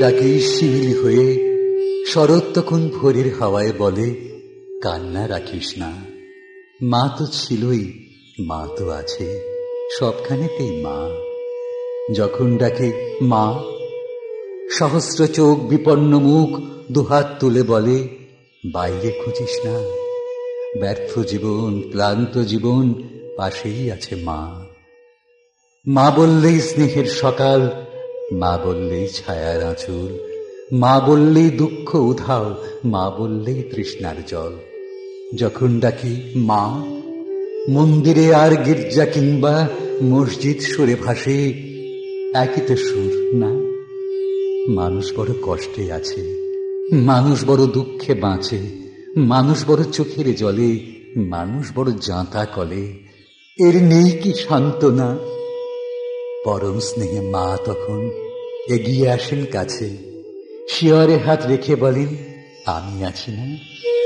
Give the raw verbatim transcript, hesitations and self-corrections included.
ডাকে শিমিল হয়ে শরৎ তখন ভোরের হাওয়ায় বলে, কান্না রাখিস না, মা তো ছিলই, মা তো আছে, সবখানেতেই মা। যখন ডাকে মা, সহস্র চোখ বিপন্ন মুখ দুহাত তুলে বলে, বাইরে খুঁজিস না, ব্যর্থ জীবন, ক্লান্ত জীবন, পাশেই আছে মা। মা বললেই স্নেহের সকাল, মা বললেই ছায়ার আঁচল, মা বললেই দুঃখ উধাও, মা বললেই তৃষ্ণার জল। যখন ডাকি মা, মন্দিরে আর গির্জা কিংবা মসজিদ সুরে ভাসে, একই তো সুর না? মানুষ বড় কষ্টে আছে, মানুষ বড় দুঃখে বাঁচে, মানুষ বড় চোখের জলে, মানুষ বড় জাঁতা কলে, এর নেই কি সান্ত্বনা? পরম স্নেহে মা তখন এগিয়ে আসেন কাছে, শিয়রে হাত রেখে বলেন, আমি আছি না,